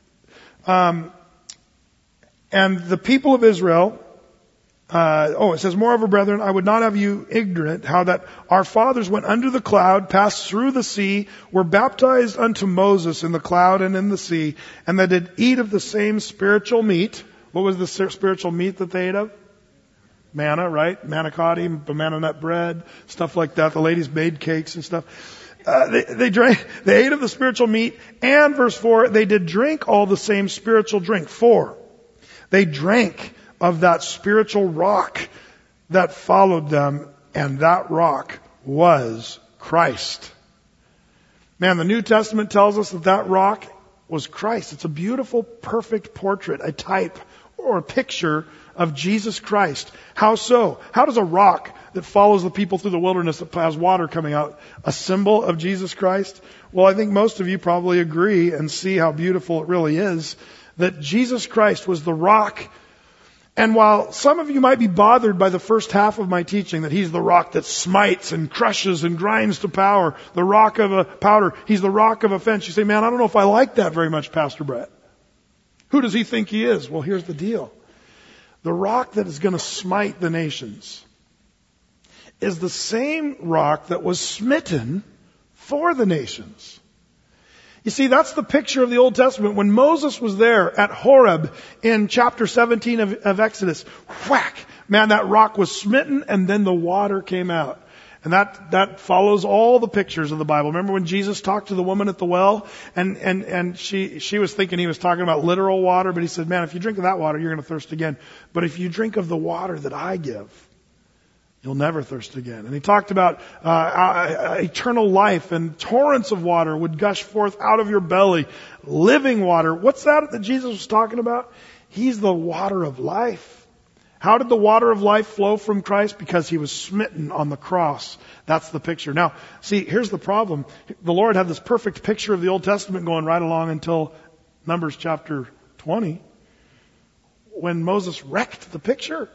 S1: um, and the people of Israel, Uh, oh, it says, moreover, brethren, I would not have you ignorant how that our fathers went under the cloud, passed through the sea, were baptized unto Moses in the cloud and in the sea, and they did eat of the same spiritual meat. What was the spiritual meat that they ate of? Manna, right? Manicotti, banana nut bread, stuff like that. The ladies made cakes and stuff. Uh, they, they drank, they ate of the spiritual meat, and verse four, they did drink all the same spiritual drink. Four, they drank of that spiritual rock that followed them, and that rock was Christ. Man, the New Testament tells us that that rock was Christ. It's a beautiful, perfect portrait, a type or a picture of Jesus Christ. How so? How does a rock that follows the people through the wilderness that has water coming out, a symbol of Jesus Christ? Well, I think most of you probably agree and see how beautiful it really is, that Jesus Christ was the rock. And while some of you might be bothered by the first half of my teaching, that he's the rock that smites and crushes and grinds to power, the rock of a powder, he's the rock of offense, you say, man, I don't know if I like that very much, Pastor Brett. Who does he think he is? Well, here's the deal. The rock that is going to smite the nations is the same rock that was smitten for the nations. You see, that's the picture of the Old Testament. When Moses was there at Horeb in chapter seventeen of, of Exodus, whack, man, that rock was smitten and then the water came out. And that, that follows all the pictures of the Bible. Remember when Jesus talked to the woman at the well and, and, and she, she was thinking he was talking about literal water, but he said, man, if you drink of that water, you're going to thirst again. But if you drink of the water that I give, you'll never thirst again. And he talked about uh, uh, eternal life, and torrents of water would gush forth out of your belly. Living water. What's that that Jesus was talking about? He's the water of life. How did the water of life flow from Christ? Because he was smitten on the cross. That's the picture. Now, see, here's the problem. The Lord had this perfect picture of the Old Testament going right along until Numbers chapter twenty, when Moses wrecked the picture.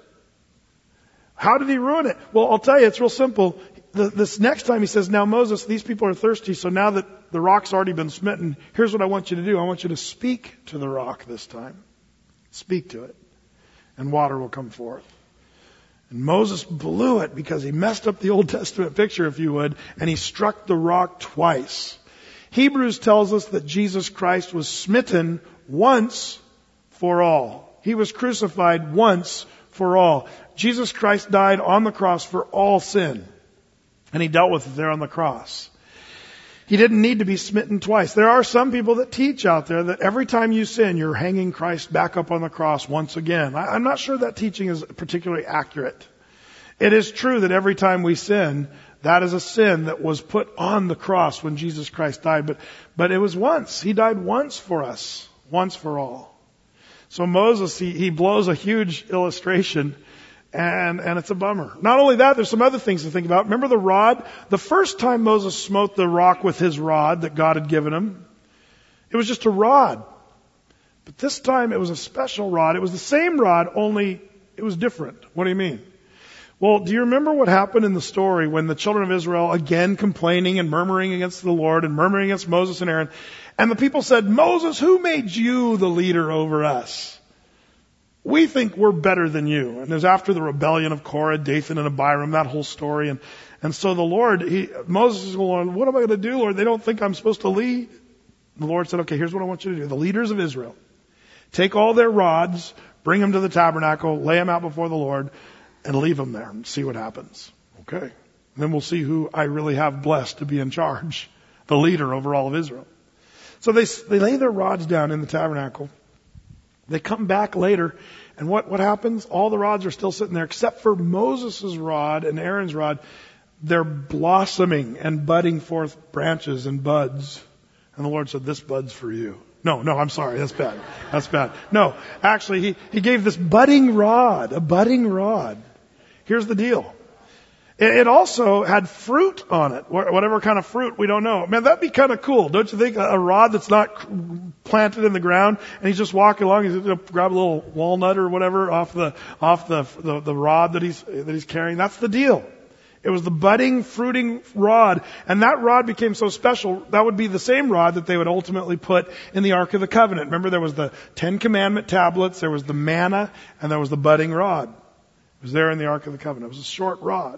S1: How did he ruin it? Well, I'll tell you, it's real simple. The, this next time he says, now Moses, these people are thirsty, so now that the rock's already been smitten, here's what I want you to do. I want you to speak to the rock this time. Speak to it. And water will come forth. And Moses blew it because he messed up the Old Testament picture, if you would, and he struck the rock twice. Hebrews tells us that Jesus Christ was smitten once for all. He was crucified once for all. Jesus Christ died on the cross for all sin. And he dealt with it there on the cross. He didn't need to be smitten twice. There are some people that teach out there that every time you sin, you're hanging Christ back up on the cross once again. I, I'm not sure that teaching is particularly accurate. It is true that every time we sin, that is a sin that was put on the cross when Jesus Christ died. But, but it was once. He died once for us. Once for all. So Moses, he, he blows a huge illustration. And, and it's a bummer. Not only that, there's some other things to think about. Remember the rod? The first time Moses smote the rock with his rod that God had given him, it was just a rod. But this time it was a special rod. It was the same rod, only it was different. What do you mean? Well, do you remember what happened in the story when the children of Israel, again complaining and murmuring against the Lord and murmuring against Moses and Aaron, and the people said, Moses, who made you the leader over us? We think we're better than you. And it was after the rebellion of Korah, Dathan, and Abiram, that whole story. And, and so the Lord, he, Moses is going, what am I going to do, Lord? They don't think I'm supposed to lead. The Lord said, okay, here's what I want you to do. The leaders of Israel, take all their rods, bring them to the tabernacle, lay them out before the Lord, and leave them there and see what happens. Okay. And then we'll see who I really have blessed to be in charge, the leader over all of Israel. So they, they lay their rods down in the tabernacle. They come back later, and what, what happens? All the rods are still sitting there, except for Moses' rod and Aaron's rod. They're blossoming and budding forth branches and buds. And the Lord said, this bud's for you. No, no, I'm sorry. That's bad. That's bad. No, actually, he, he gave this budding rod, a budding rod. Here's the deal. It also had fruit on it, whatever kind of fruit, we don't know. Man, that'd be kind of cool, don't you think? A rod that's not planted in the ground, and he's just walking along, he's going to grab a little walnut or whatever off the off the, the the rod that he's that he's carrying. That's the deal. It was the budding, fruiting rod, and that rod became so special. That would be the same rod that they would ultimately put in the Ark of the Covenant. Remember, there was the Ten Commandment tablets, there was the manna, and there was the budding rod. It was there in the Ark of the Covenant. It was a short rod.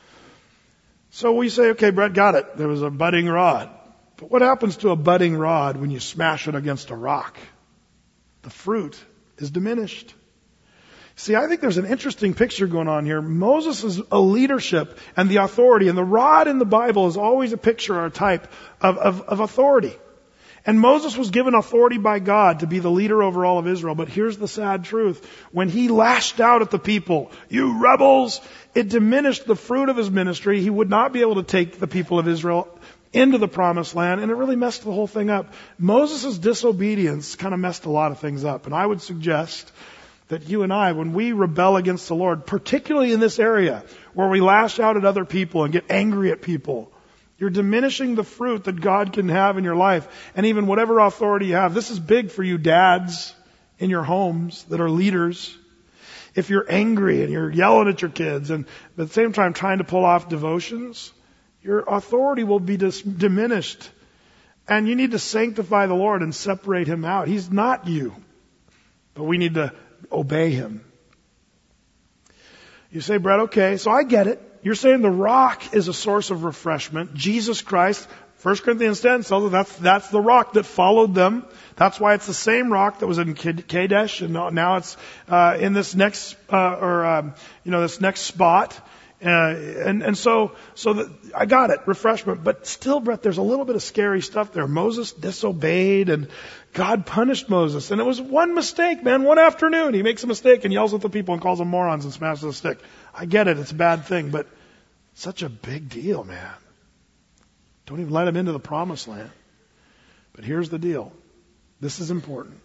S1: So we say, okay, Brett, got it. There was a budding rod. But what happens to a budding rod when you smash it against a rock? The fruit is diminished. See, I think there's an interesting picture going on here. Moses is a leadership and the authority, and the rod in the Bible is always a picture or a type of, of, of authority. And Moses was given authority by God to be the leader over all of Israel. But here's the sad truth. When he lashed out at the people, you rebels, it diminished the fruit of his ministry. He would not be able to take the people of Israel into the promised land, and it really messed the whole thing up. Moses' disobedience kind of messed a lot of things up. And I would suggest that you and I, when we rebel against the Lord, particularly in this area where we lash out at other people and get angry at people, you're diminishing the fruit that God can have in your life, and even whatever authority you have. This is big for you dads in your homes that are leaders. If you're angry and you're yelling at your kids and at the same time trying to pull off devotions, your authority will be dis- diminished. And you need to sanctify the Lord and separate Him out. He's not you, but we need to obey Him. You say, Brett, okay, so I get it. You're saying the rock is a source of refreshment. Jesus Christ, First Corinthians ten tells us that's, that's the rock that followed them. That's why it's the same rock that was in Kadesh, and now it's uh, in this next, uh, or um, you know, this next spot. Uh, and and so so the, I got it, refreshment. But still, Brett, there's a little bit of scary stuff there. Moses disobeyed, and God punished Moses, and it was one mistake, man. One afternoon, he makes a mistake and yells at the people and calls them morons and smashes the stick. I get it, it's a bad thing, but such a big deal, man. Don't even let him into the promised land. But here's the deal. This is important.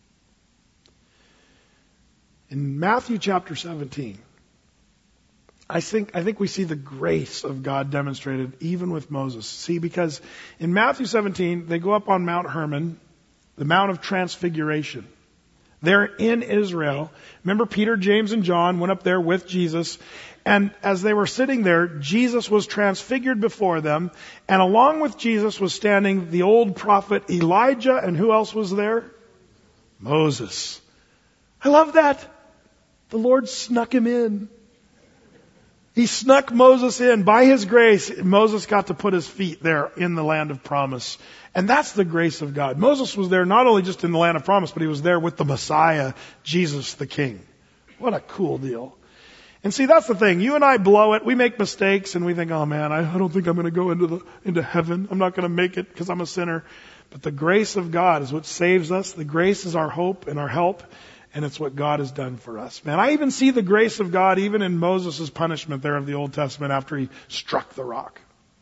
S1: In Matthew chapter seventeen, I think, I think we see the grace of God demonstrated even with Moses. See, because in Matthew seventeen, they go up on Mount Hermon, the Mount of Transfiguration. They're in Israel. Remember, Peter, James, and John went up there with Jesus. And as they were sitting there, Jesus was transfigured before them. And along with Jesus was standing the old prophet Elijah. And who else was there? Moses. I love that. The Lord snuck him in. He snuck Moses in. By His grace, Moses got to put his feet there in the land of promise. And that's the grace of God. Moses was there not only just in the land of promise, but he was there with the Messiah, Jesus the King. What a cool deal. And see, that's the thing. You and I blow it. We make mistakes and we think, oh man, I, I don't think I'm going to go into the, into heaven. I'm not going to make it because I'm a sinner. But the grace of God is what saves us. The grace is our hope and our help. And it's what God has done for us. Man, I even see the grace of God even in Moses' punishment there of the Old Testament after he struck the rock.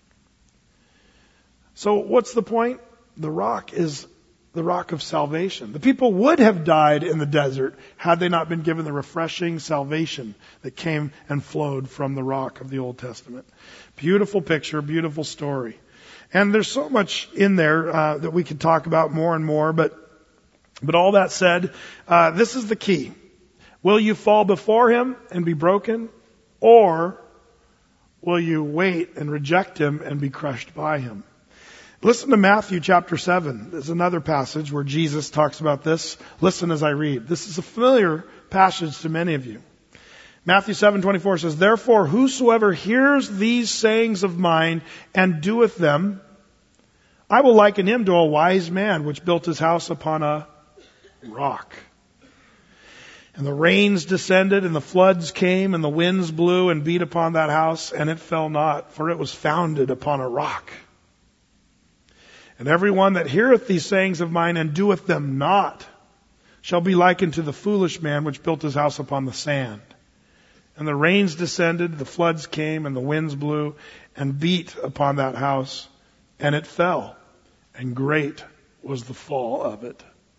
S1: So what's the point? The rock is the rock of salvation. The people would have died in the desert had they not been given the refreshing salvation that came and flowed from the rock of the Old Testament. Beautiful picture, beautiful story. And there's so much in there uh, that we could talk about more and more, but But all that said, uh, this is the key. Will you fall before Him and be broken? Or will you wait and reject Him and be crushed by Him? Listen to Matthew chapter seven. There's another passage where Jesus talks about this. Listen as I read. This is a familiar passage to many of you. Matthew seven twenty-four says, "Therefore whosoever hears these sayings of mine and doeth them, I will liken him to a wise man which built his house upon a rock. And the rains descended, and the floods came, and the winds blew and beat upon that house, and it fell not, for it was founded upon a rock. And every one that heareth these sayings of mine and doeth them not shall be likened to the foolish man which built his house upon the sand. And the rains descended, the floods came, and the winds blew and beat upon that house, and it fell, and great was the fall of it."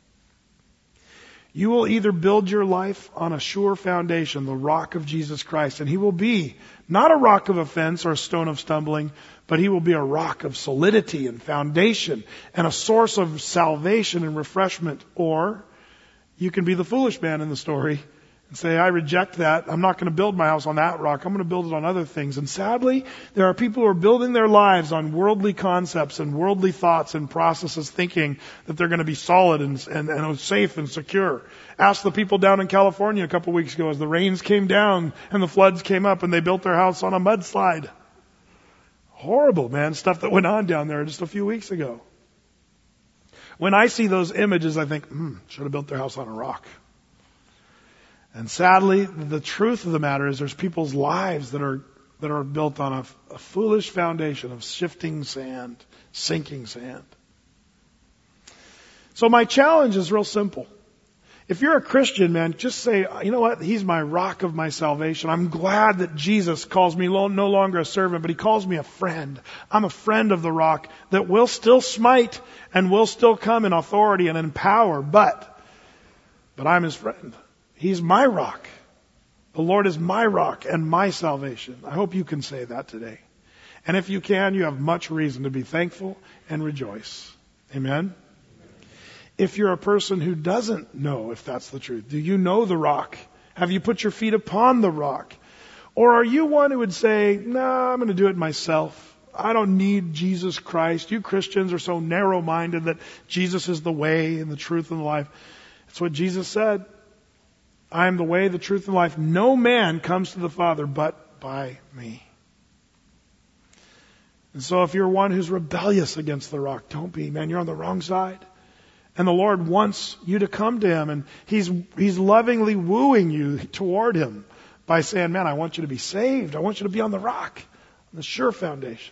S1: You will either build your life on a sure foundation, the rock of Jesus Christ, and He will be not a rock of offense or a stone of stumbling, but He will be a rock of solidity and foundation and a source of salvation and refreshment. Or you can be the foolish man in the story and say, I reject that. I'm not going to build my house on that rock. I'm going to build it on other things. And sadly, there are people who are building their lives on worldly concepts and worldly thoughts and processes, thinking that they're going to be solid and, and, and safe and secure. Ask the people down in California a couple of weeks ago as the rains came down and the floods came up and they built their house on a mudslide. Horrible, man, stuff that went on down there just a few weeks ago. When I see those images, I think, hmm, should have built their house on a rock. And sadly, the truth of the matter is there's people's lives that are that are built on a, a foolish foundation of shifting sand, sinking sand. So my challenge is real simple. If you're a Christian, man, just say, you know what? He's my rock of my salvation. I'm glad that Jesus calls me no longer a servant, but He calls me a friend. I'm a friend of the rock that will still smite and will still come in authority and in power, but, but I'm His friend. He's my rock. The Lord is my rock and my salvation. I hope you can say that today. And if you can, you have much reason to be thankful and rejoice. Amen? If you're a person who doesn't know if that's the truth, do you know the rock? Have you put your feet upon the rock? Or are you one who would say, no, nah, I'm going to do it myself. I don't need Jesus Christ. You Christians are so narrow-minded that Jesus is the way and the truth and the life. That's what Jesus said. I am the way, the truth, and life. No man comes to the Father but by me. And so if you're one who's rebellious against the rock, don't be, man. You're on the wrong side. And the Lord wants you to come to Him, and He's He's lovingly wooing you toward Him by saying, man, I want you to be saved. I want you to be on the rock, on the sure foundation.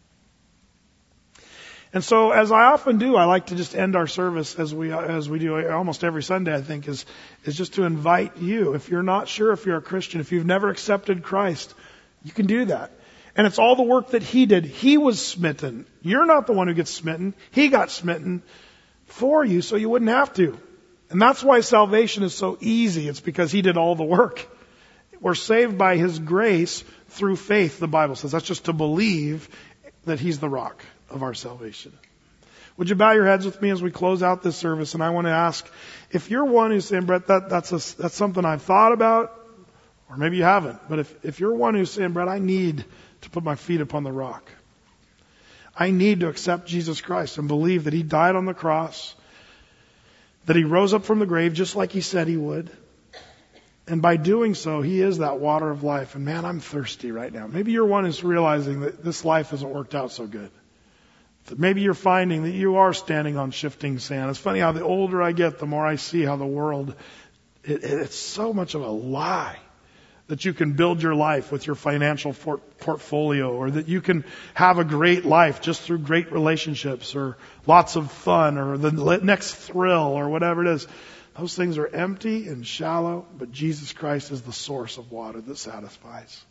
S1: And so, as I often do, I like to just end our service as we as we do almost every Sunday, I think, is is just to invite you. If you're not sure if you're a Christian, if you've never accepted Christ, you can do that. And it's all the work that He did. He was smitten. You're not the one who gets smitten. He got smitten for you so you wouldn't have to. And that's why salvation is so easy. It's because He did all the work. We're saved by His grace through faith, the Bible says. That's just to believe that He's the rock of our salvation. Would you bow your heads with me as we close out this service? And I want to ask, if you're one who's saying, Brett, that, that's, a, that's something I've thought about, or maybe you haven't, but if, if you're one who's saying, Brett, I need to put my feet upon the rock. I need to accept Jesus Christ and believe that He died on the cross, that He rose up from the grave just like He said He would. And by doing so, He is that water of life. And man, I'm thirsty right now. Maybe you're one who's realizing that this life hasn't worked out so good. That maybe you're finding that you are standing on shifting sand. It's funny how the older I get, the more I see how the world, it, it's so much of a lie. That you can build your life with your financial for- portfolio, or that you can have a great life just through great relationships, or lots of fun, or the next thrill, or whatever it is. Those things are empty and shallow, but Jesus Christ is the source of water that satisfies.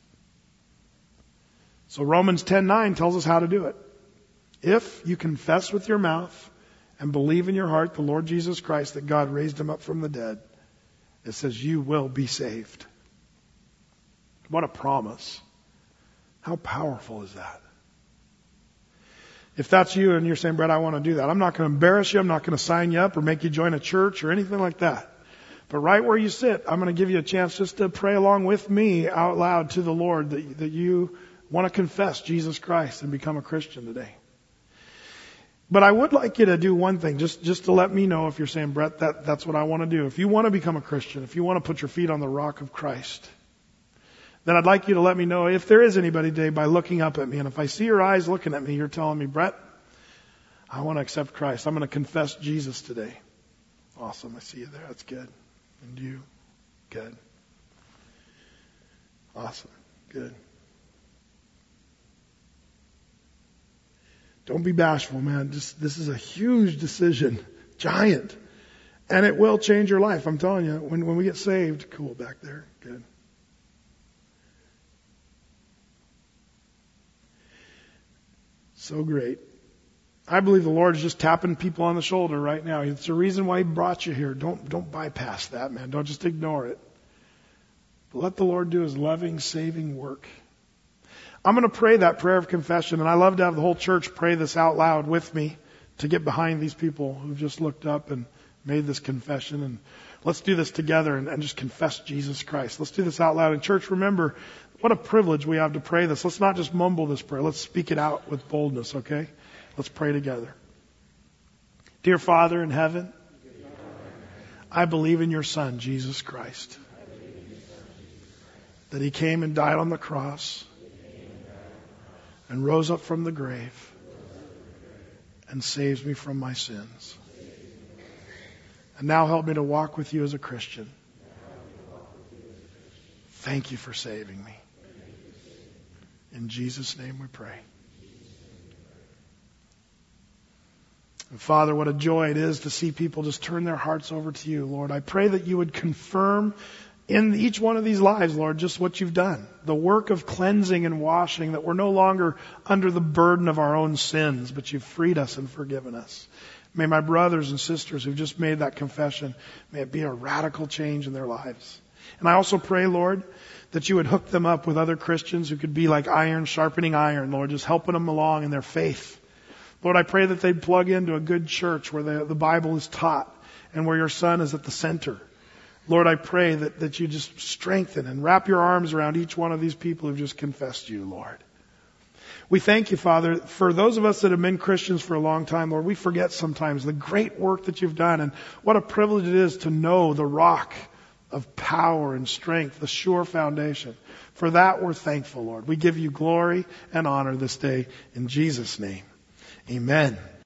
S1: So Romans ten nine tells us how to do it. If you confess with your mouth and believe in your heart the Lord Jesus Christ, that God raised Him up from the dead, it says you will be saved. What a promise. How powerful is that? If that's you and you're saying, Brett, I want to do that, I'm not going to embarrass you. I'm not going to sign you up or make you join a church or anything like that. But right where you sit, I'm going to give you a chance just to pray along with me out loud to the Lord that, that you want to confess Jesus Christ and become a Christian today. But I would like you to do one thing, just, just to let me know if you're saying, Brett, that, that's what I want to do. If you want to become a Christian, if you want to put your feet on the rock of Christ, then I'd like you to let me know if there is anybody today by looking up at me. And if I see your eyes looking at me, you're telling me, Brett, I want to accept Christ. I'm going to confess Jesus today. Awesome. I see you there. That's good. And you? Good. Awesome. Good. Don't be bashful, man. Just, this is a huge decision. Giant. And it will change your life. I'm telling you, when, when we get saved, cool back there. Good. So great. I believe the Lord is just tapping people on the shoulder right now. It's the reason why He brought you here. Don't, don't bypass that, man. Don't just ignore it. But let the Lord do His loving, saving work. I'm going to pray that prayer of confession, and I love to have the whole church pray this out loud with me to get behind these people who've just looked up and made this confession. And let's do this together and, and just confess Jesus Christ. Let's do this out loud. And church, remember, what a privilege we have to pray this. Let's not just mumble this prayer. Let's speak it out with boldness, okay? Let's pray together. Dear Father in heaven, I believe in your Son, Jesus Christ, that He came and died on the cross and rose up from the grave and saves me from my sins. And now help me to walk with you as a Christian. Thank you for saving me. In Jesus' name we pray. And Father, what a joy it is to see people just turn their hearts over to you, Lord. I pray that you would confirm in each one of these lives, Lord, just what you've done. The work of cleansing and washing, that we're no longer under the burden of our own sins, but you've freed us and forgiven us. May my brothers and sisters who've just made that confession, may it be a radical change in their lives. And I also pray, Lord, that you would hook them up with other Christians who could be like iron sharpening iron, Lord, just helping them along in their faith. Lord, I pray that they'd plug into a good church where the, the Bible is taught and where your Son is at the center. Lord, I pray that, that you just strengthen and wrap your arms around each one of these people who've just confessed you, Lord. We thank you, Father, for those of us that have been Christians for a long time, Lord, we forget sometimes the great work that you've done and what a privilege it is to know the rock of power and strength, the sure foundation. For that we're thankful, Lord. We give you glory and honor this day in Jesus' name. Amen.